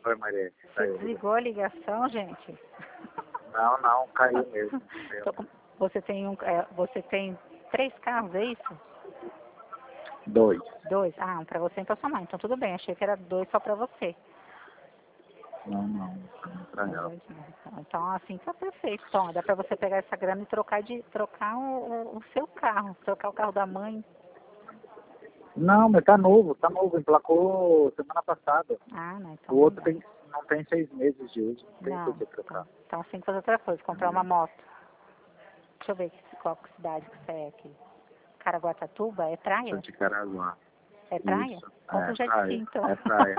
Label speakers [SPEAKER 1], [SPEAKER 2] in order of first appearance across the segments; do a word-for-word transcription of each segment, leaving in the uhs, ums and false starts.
[SPEAKER 1] Oi, Maria.
[SPEAKER 2] Você desligou a ligação, gente?
[SPEAKER 1] Não, não, caiu mesmo.
[SPEAKER 2] Tô com- Você tem um, é, você tem três carros, é isso?
[SPEAKER 1] Dois.
[SPEAKER 2] Dois? Ah, um pra você e um pra sua mãe. Então tudo bem, achei que era dois só pra você.
[SPEAKER 1] Não, não. Pra ela.
[SPEAKER 2] Então, então assim tá perfeito. Então, dá pra você pegar essa grana e trocar de trocar o, o, o seu carro, trocar o carro da mãe.
[SPEAKER 1] Não, mas tá novo, tá novo. Emplacou semana passada.
[SPEAKER 2] Ah, não, então
[SPEAKER 1] O
[SPEAKER 2] não
[SPEAKER 1] outro
[SPEAKER 2] dá.
[SPEAKER 1] tem, não tem seis meses de uso. Não tem
[SPEAKER 2] Não,
[SPEAKER 1] por que trocar.
[SPEAKER 2] então, então você tem que fazer outra coisa, comprar uma moto. Deixa eu ver que- qual cidade que você é aqui. Caraguatatuba, é praia?
[SPEAKER 1] Sou de Caraguá.
[SPEAKER 2] É praia?
[SPEAKER 1] Isso.
[SPEAKER 2] Compra
[SPEAKER 1] É
[SPEAKER 2] um jet
[SPEAKER 1] praia.
[SPEAKER 2] ski, então.
[SPEAKER 1] É praia.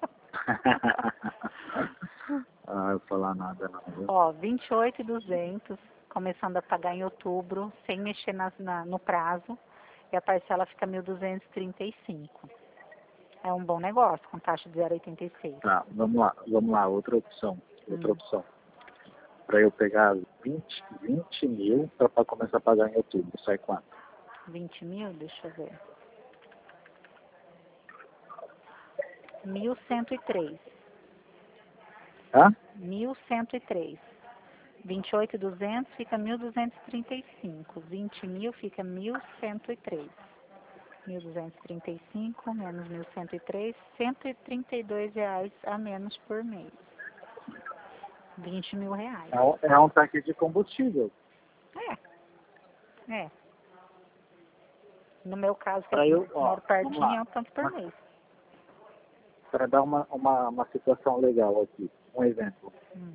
[SPEAKER 1] Ah, eu falar nada não, viu?
[SPEAKER 2] Ó, vinte e oito mil e duzentos, começando a pagar em outubro, sem mexer nas, na, no prazo, e a parcela fica mil duzentos e trinta e cinco. É um bom negócio, com taxa de zero vírgula oitenta e seis.
[SPEAKER 1] Tá, vamos lá, vamos lá, outra opção. Outra
[SPEAKER 2] Hum.
[SPEAKER 1] opção. Para eu pegar vinte, vinte mil para começar a pagar em outubro. Sai quanto?
[SPEAKER 2] vinte mil, deixa eu ver. mil cento e três.
[SPEAKER 1] Hã?
[SPEAKER 2] mil cento e três. vinte e oito mil e duzentos fica mil duzentos e trinta e cinco. vinte mil fica mil cento e três. mil duzentos e trinta e cinco menos mil cento e três, cento e trinta e dois reais a menos por mês. vinte mil reais.
[SPEAKER 1] É um, é um tanque de combustível.
[SPEAKER 2] É, é. No meu caso, que
[SPEAKER 1] Para
[SPEAKER 2] eu
[SPEAKER 1] eu, ó,
[SPEAKER 2] moro
[SPEAKER 1] vamos
[SPEAKER 2] pertinho, é
[SPEAKER 1] lá.
[SPEAKER 2] um tanto por mês.
[SPEAKER 1] Para dar uma, uma, uma situação legal aqui. Um exemplo.
[SPEAKER 2] Hum.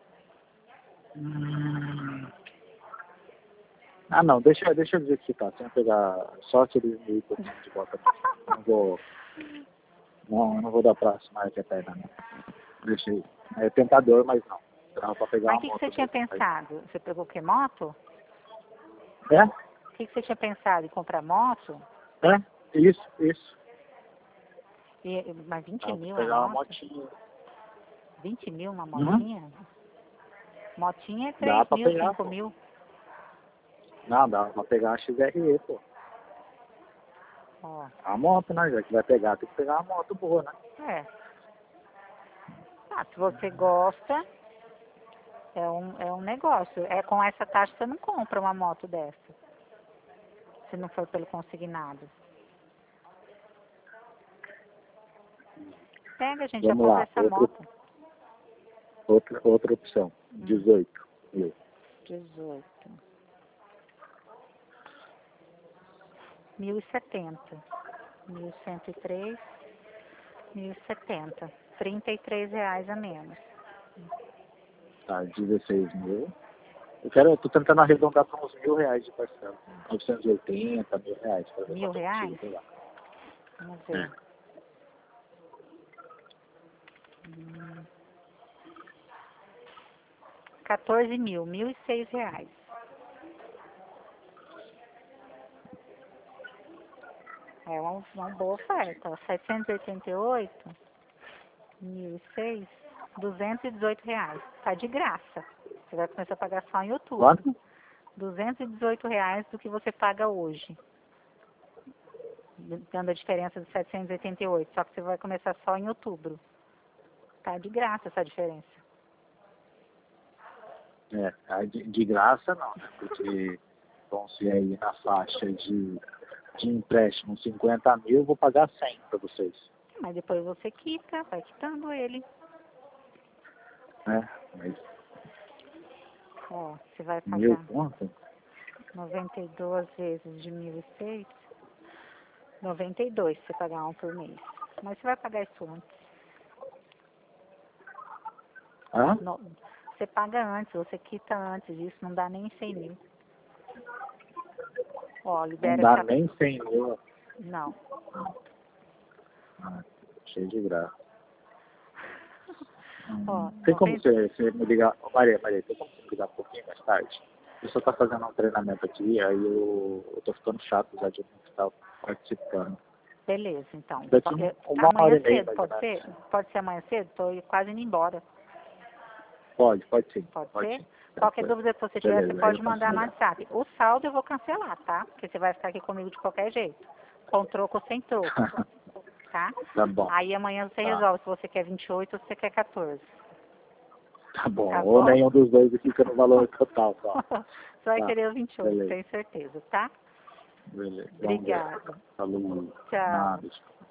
[SPEAKER 1] Hum. Ah, não, deixa, deixa eu dizer que tá. Sem pegar só aqueles mil e pouquinho de volta. Não vou. Não, eu não vou dar prazo mais que a perna, não. Deixa aí. É tentador, mas não. Dá para pegar
[SPEAKER 2] Mas
[SPEAKER 1] uma
[SPEAKER 2] o que, que
[SPEAKER 1] moto
[SPEAKER 2] você tinha
[SPEAKER 1] mesmo.
[SPEAKER 2] pensado? Você pegou o que, moto?
[SPEAKER 1] É?
[SPEAKER 2] O que, que você tinha pensado? Em comprar moto?
[SPEAKER 1] É? Isso, isso.
[SPEAKER 2] E, mas vinte
[SPEAKER 1] Dá pra
[SPEAKER 2] mil a
[SPEAKER 1] pegar uma
[SPEAKER 2] moto?
[SPEAKER 1] motinha.
[SPEAKER 2] vinte mil uma
[SPEAKER 1] Uhum.
[SPEAKER 2] motinha? Motinha é
[SPEAKER 1] Dá
[SPEAKER 2] três
[SPEAKER 1] pra
[SPEAKER 2] mil,
[SPEAKER 1] pegar,
[SPEAKER 2] cinco
[SPEAKER 1] pô.
[SPEAKER 2] mil.
[SPEAKER 1] Não, dá pra pegar uma X R E, pô.
[SPEAKER 2] Ó,
[SPEAKER 1] A moto, né? Já que vai pegar, tem que pegar uma moto boa, né?
[SPEAKER 2] é. Ah, se você gosta, é um, é um negócio. É, com essa taxa você não compra uma moto dessa. Se não for pelo consignado. Pega, gente, já
[SPEAKER 1] Vamos
[SPEAKER 2] compra
[SPEAKER 1] lá,
[SPEAKER 2] essa
[SPEAKER 1] outra,
[SPEAKER 2] moto.
[SPEAKER 1] outra, outra opção.
[SPEAKER 2] Hum.
[SPEAKER 1] dezoito mil.
[SPEAKER 2] dezoito. mil e setenta. mil cento e três. mil e setenta. trinta e três reais a menos.
[SPEAKER 1] Tá, dezesseis mil. Eu quero, eu tô tentando arredondar para uns mil reais de parcela. novecentos e oitenta, mil reais. Pra ver
[SPEAKER 2] Mil
[SPEAKER 1] quanto eu
[SPEAKER 2] reais?
[SPEAKER 1] consigo pegar.
[SPEAKER 2] Vamos ver.
[SPEAKER 1] É.
[SPEAKER 2] Hum. quatorze mil. Mil e seis reais. É uma, uma boa oferta. Ó. setecentos e oitenta e oito. Mil e seis. duzentos e dezoito reais. Tá de graça. Você vai começar a pagar só em outubro.
[SPEAKER 1] Quanto?
[SPEAKER 2] duzentos e dezoito reais do que você paga hoje. Dando a diferença de setecentos e oitenta e oito. Só que você vai começar só em outubro. Tá de graça essa diferença.
[SPEAKER 1] É, aí de, de graça não, né? Porque vão ser aí na faixa de, de empréstimo cinquenta mil, eu vou pagar cem para vocês.
[SPEAKER 2] Mas depois você quita, vai quitando ele.
[SPEAKER 1] Né? Mas
[SPEAKER 2] Ó, você vai
[SPEAKER 1] mil
[SPEAKER 2] pagar
[SPEAKER 1] conto?
[SPEAKER 2] noventa e duas vezes de mil e seis. noventa e dois se você pagar um por mês. Mas você vai pagar isso antes.
[SPEAKER 1] Hã?
[SPEAKER 2] No- você paga antes, você quita antes. Isso não dá nem cem mil. Ó,
[SPEAKER 1] Não
[SPEAKER 2] libera
[SPEAKER 1] dá
[SPEAKER 2] essa...
[SPEAKER 1] nem cem mil.
[SPEAKER 2] Não.
[SPEAKER 1] Ah, cheio de graça.
[SPEAKER 2] Ó,
[SPEAKER 1] Hum, tem como
[SPEAKER 2] noventa...
[SPEAKER 1] você, você me ligar, Ô, Maria, Maria, tem como você me ligar um pouquinho mais tarde? Eu só tá fazendo um treinamento aqui, aí eu, eu tô ficando chato já de não estar participando.
[SPEAKER 2] Beleza, então.
[SPEAKER 1] Daqui
[SPEAKER 2] Po-
[SPEAKER 1] um-
[SPEAKER 2] eu-
[SPEAKER 1] uma hora
[SPEAKER 2] Amanhã
[SPEAKER 1] e meia,
[SPEAKER 2] cedo,
[SPEAKER 1] mais ou
[SPEAKER 2] pode
[SPEAKER 1] menos.
[SPEAKER 2] ser? Pode ser amanhã cedo? Tô quase indo embora.
[SPEAKER 1] Pode, pode sim.
[SPEAKER 2] Pode
[SPEAKER 1] Pode
[SPEAKER 2] ser?
[SPEAKER 1] sim.
[SPEAKER 2] Qualquer
[SPEAKER 1] Tranquilo.
[SPEAKER 2] dúvida que você tiver, você
[SPEAKER 1] Beleza, aí eu
[SPEAKER 2] pode
[SPEAKER 1] posso
[SPEAKER 2] mandar no
[SPEAKER 1] ligar.
[SPEAKER 2] WhatsApp. O saldo eu vou cancelar, tá? Porque você vai ficar aqui comigo de qualquer jeito. Com troco ou sem troco. tá?
[SPEAKER 1] Tá bom.
[SPEAKER 2] Aí amanhã você
[SPEAKER 1] Tá.
[SPEAKER 2] resolve se você quer vinte e oito ou se você quer quatorze.
[SPEAKER 1] Tá bom.
[SPEAKER 2] Tá
[SPEAKER 1] Ou
[SPEAKER 2] bom?
[SPEAKER 1] nenhum dos dois e fica no valor total só.
[SPEAKER 2] Você vai
[SPEAKER 1] Tá,
[SPEAKER 2] querer o vinte e oito,
[SPEAKER 1] beleza.
[SPEAKER 2] tenho certeza, tá?
[SPEAKER 1] Beleza. Vamos ver.
[SPEAKER 2] Obrigada.
[SPEAKER 1] Falou.
[SPEAKER 2] Tchau.
[SPEAKER 1] Nada.